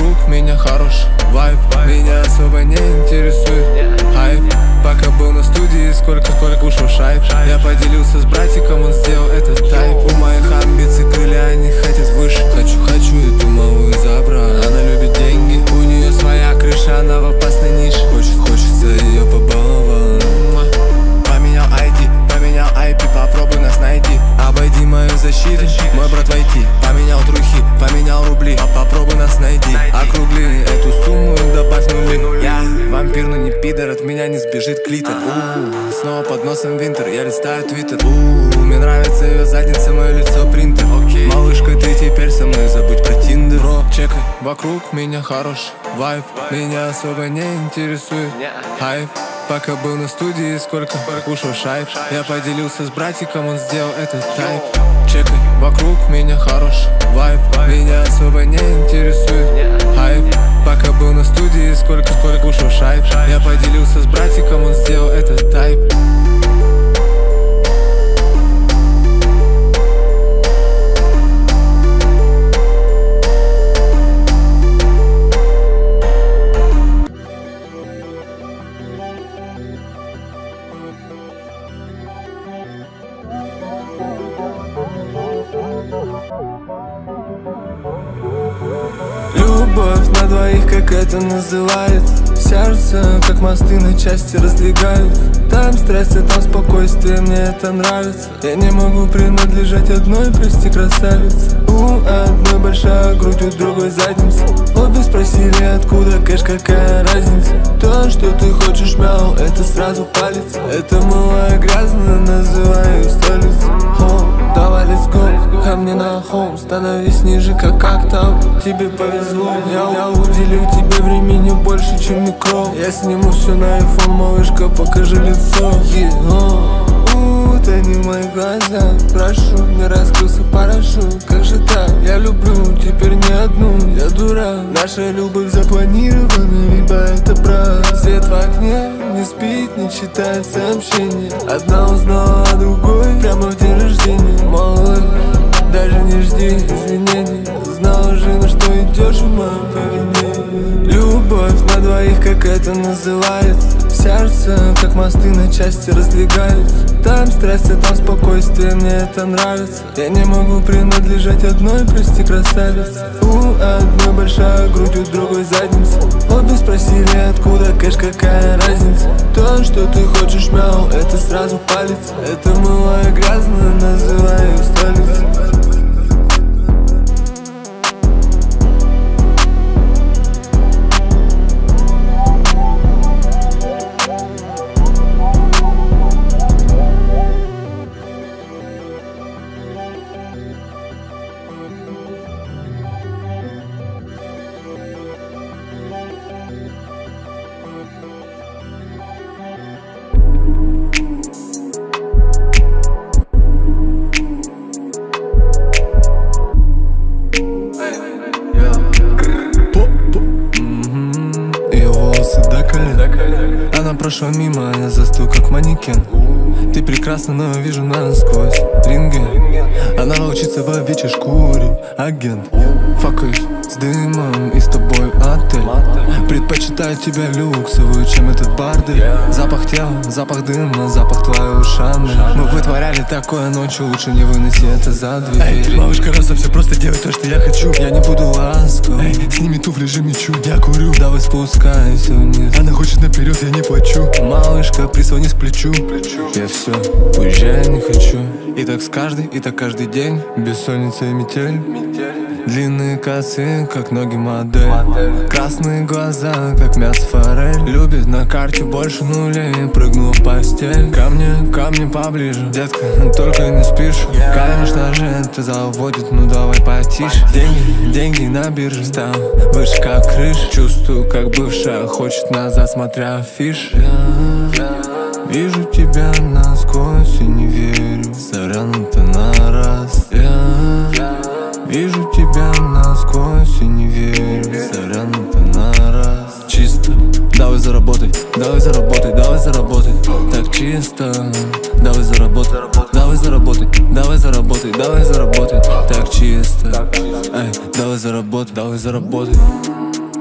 вокруг меня хороший вайб. Меня особо не интересует хайп. Пока был на студии, сколько кушал шайб. Я поделился с братиком, он сделал этот тайп. У моих амбиций крылья, они хотят выше. Хочу эту малую забрать. Она любит деньги, у нее своя крыша, она в опасной нише. Хочется ее побаловать. Поменял ID, поменял IP, попробуй нас найти. Обойди мою защиту, мой брат войти. Поменял трухи, поменял рубли, попробуй нас найти. Округли эту сумму, добавь нули. Я вампир, но не пидор, от меня не сбежит клитор. Снова под носом винтер, я листаю твиттер. Мне нравится ее задница, мое лицо принтер. Малышка, ты теперь со мной, забудь про тиндер. Чекай, вокруг меня хороший вайб. Меня особо не интересует хайп. Пока был на студии, сколько кушал шайб. Я поделился с братиком, он сделал этот тайп. Чекай, вокруг меня хороший вайб. Меня особо не интересует хайп. Пока был на студии, сколько кушал шайб. Я поделился с братиком, он сделал этот тайп. Любовь на двоих, как это называется. Сердце, как мосты на части раздвигаются. Там страсть, а там спокойствие, мне это нравится. Я не могу принадлежать одной, прости, красавице. У одной большая грудь, у другой задница. Обе спросили, откуда кэш, какая разница. То, что ты хочешь, мяу, это сразу палец. Это малая грязно, называю столицей. Давай, let's go, ко мне на хоум. Становись ниже, как там. Тебе повезло, я уделю тебе времени больше, чем микро. Я сниму все на iPhone, малышка, покажи лицо. Утони в мои глаза, прошу, не раскрылся парашют. Как же так, я люблю теперь не одну, я дурак. Наша любовь запланирована, либо это брак. Свет в окне не спит, не читает сообщения. Одна узнала о другой прямо в день рождения. Малыш, даже не жди извинений. Знала же, на что идешь в моем поведении. Любовь на двоих, как это называется. Сердце, как мосты на части раздвигаются. Там страсть, а там спокойствие, мне это нравится. Я не могу принадлежать одной, прости, красавице. У одной большая грудь, у другой задница. Обе спросили, откуда кэш, какая разница. То, что ты хочешь, мяу, это сразу палец. Это малая грязно, называю столицей. Она прошла мимо, я застыл как манекен. Ты прекрасна, но я вижу насквозь рентген. Она волчится в овечьей шкуре, агент. Факаюсь с дымом и с тобой отель. Предпочитаю тебя люксовую, чем этот бордель. Запах тела, запах дыма, запах твоей ушаны. Мы вытворяли такое ночью, лучше не выноси это за дверь. Эй, малышка, раз все просто делай то, что я хочу. Я не буду ласков. Эй, сними туфли, же мечу, я курю. Давай спускайся вниз. Она хочет наперед, я не плачу. Малышка, прислонись к плечу. Я все, уезжай, не хочу. И так с каждый, и так каждый день. Бессонница и метель. Длинные косы, как ноги модель. Красные глаза, как мясо форель. Любит на карте больше нулей. Прыгнула в постель. Ко мне поближе. Детка, только не спишь. Конечно же, это заводит, ну давай потише. Деньги на бирже. Стал выше, как крыша. Чувствую, как бывшая хочет назад, смотря афиши. Вижу тебя насквозь и не верю. Сорян, это на раз. Вижу тебя насквозь и не верю. Сорян, это на раз. Чисто, давай заработай, давай заработай, давай заработай. Так чисто, давай заработай, давай заработай, давай заработай, давай заработай. Так чисто, эй, давай заработай. давай заработай.